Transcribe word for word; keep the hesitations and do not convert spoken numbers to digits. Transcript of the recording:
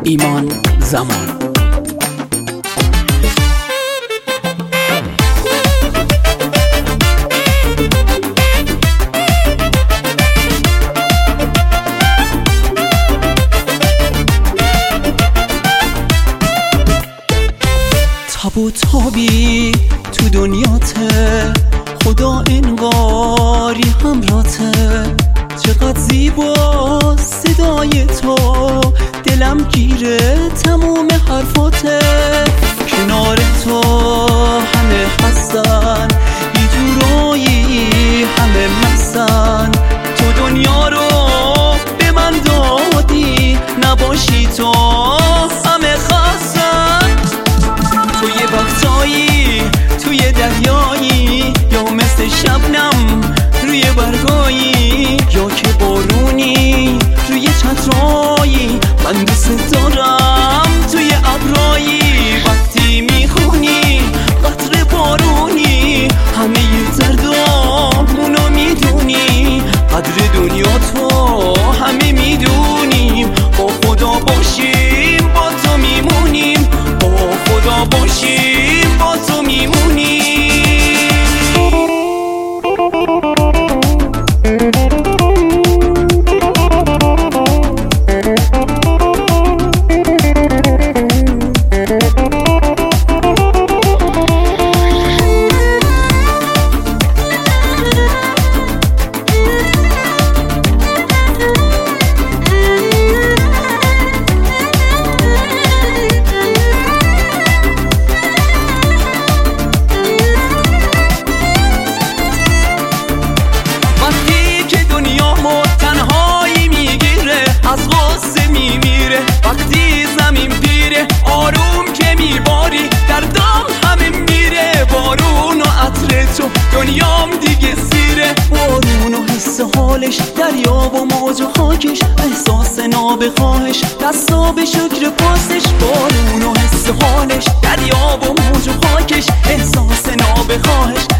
ایمان زمان. تاب و تابی تو دنیاته، خدا انگاری همراته. چقدر زیبا صدای تو، دلم گیره تموم حرفاته. کنار تو همه هستن، یه جورایی همه مستن. تو دنیا رو به من دادی، نباشی تو همه خستن. توی وقتایی توی دریایی، یا مثل شبنم روی برگایی، یا که بارونی روی چترایی. من دوست دارم توی ابرایی، وقتی میخونی قطر بارونی. همه دردامونو میدونی، قدر دنیا تو همه میدونیم. با خدا باشیم با تو میمونیم، با خدا باشیم با تو میمونیم. وقتی زمین پیره آروم که میباری، دردام همه میره. بارون و عطر تو دنیام دیگه سیره. بارون و حس حالش، دریا و موج و خاکش، احساس نابخواهش، دستا به شکر پاسش. بارون و حس حالش، دریا و موج و خاکش، احساس نابخواهش،